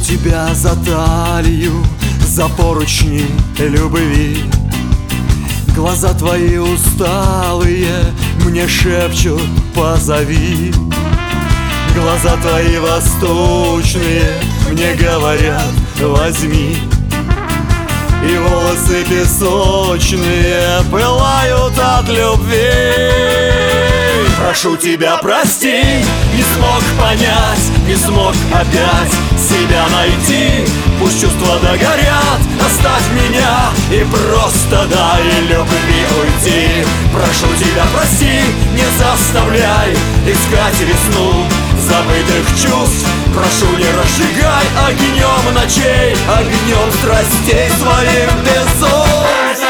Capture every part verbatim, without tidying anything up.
тебя за талию, за поручни любви. Глаза твои усталые мне шепчут: позови. Глаза твои восточные мне говорят: возьми. И волосы песочные пылают от любви. Прошу тебя, прости, не смог понять, не смог опять себя найти. Пусть чувства догорят, оставь меня и просто дай любви уйти. Прошу тебя, прости, не заставляй искать весну забытых чувств. Прошу, не разжигай огнем ночей, огнем страстей своих безумств.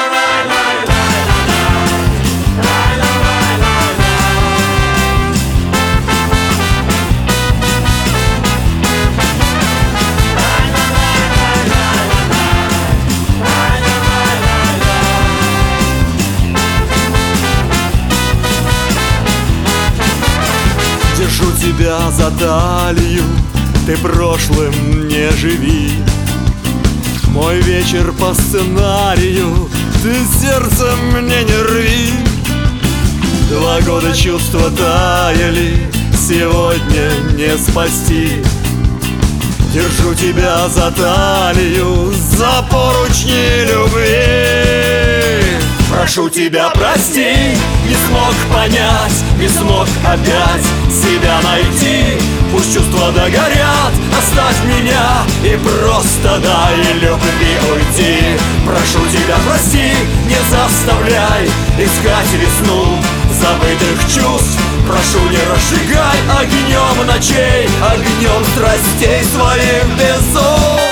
Держу тебя за талию, ты прошлым не живи. Мой вечер по сценарию, ты сердцем мне не рви. Два года чувства таяли, сегодня не спасти. Держу тебя за талию, за поручни любви. Прошу тебя, прости, не смог понять, не смог опять себя найти. Пусть чувства догорят, оставь меня и просто дай любви уйти. Прошу тебя, прости, не заставляй искать весну забытых чувств. Прошу, не разжигай огнем ночей, огнем страстей своих безумств.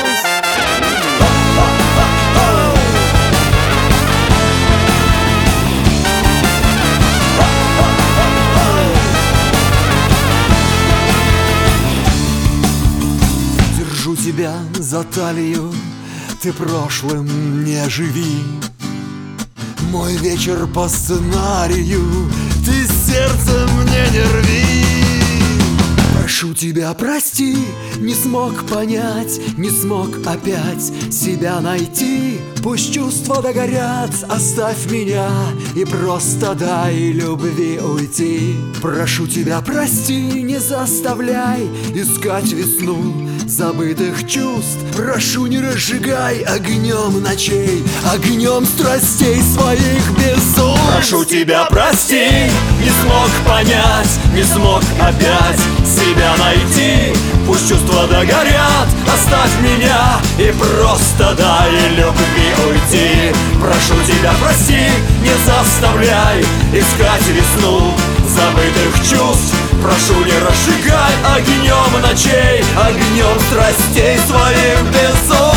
Держу тебя за талию, ты прошлым не живи. Мой вечер по сценарию, ты сердцем мне не рви. Прошу тебя, прости, не смог понять, не смог опять себя найти. Пусть чувства догорят, оставь меня и просто дай любви уйти. Прошу тебя, прости, не заставляй искать весну забытых чувств. Прошу, не разжигай огнем ночей, огнем страстей своих безумств. Прошу тебя, прости, не смог понять, не смог опять себя найти. Пусть чувства догорят, оставь меня и просто дай любви уйти. Прошу тебя, прости, не заставляй искать весну забытых чувств. Прошу, не разжигай огнем ночей, огнем страстей своих безумств.